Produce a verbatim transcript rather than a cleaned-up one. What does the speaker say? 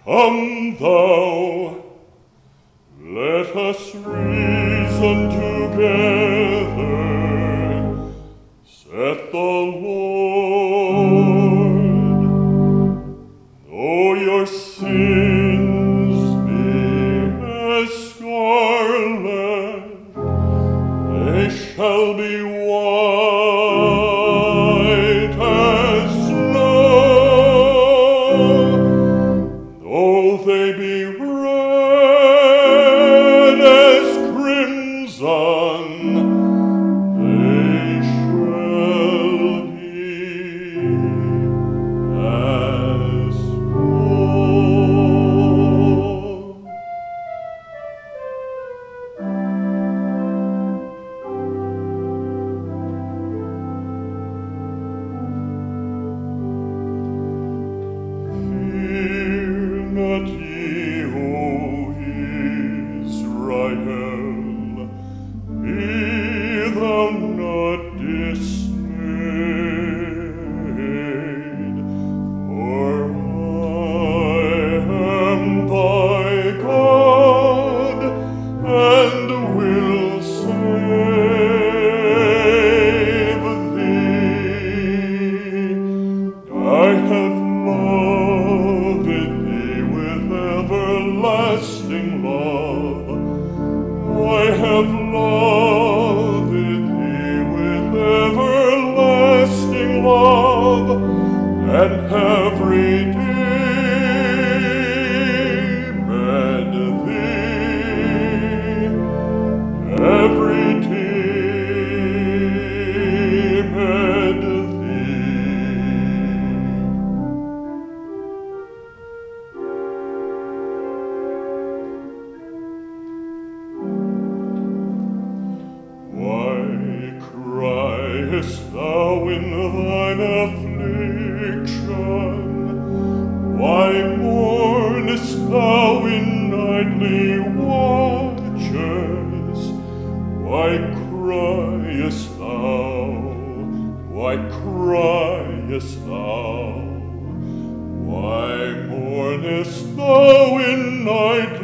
Come thou, let us reason together, saith the Lord. Though your sins be as scarlet, they shall be white as snow. Though they be red as crimson, they shall be as wool. Fear not ye, O Israel, be thou not dismayed, for I am thy God, and will save thee. I have loved thee with everlasting love. I have loved thee with everlasting love, and have redeemed thee, have redeemed thee. Why criest thou in thine affliction? Why mournest thou in nightly watches? Why criest thou? Why criest thou? Why mournest thou in nightly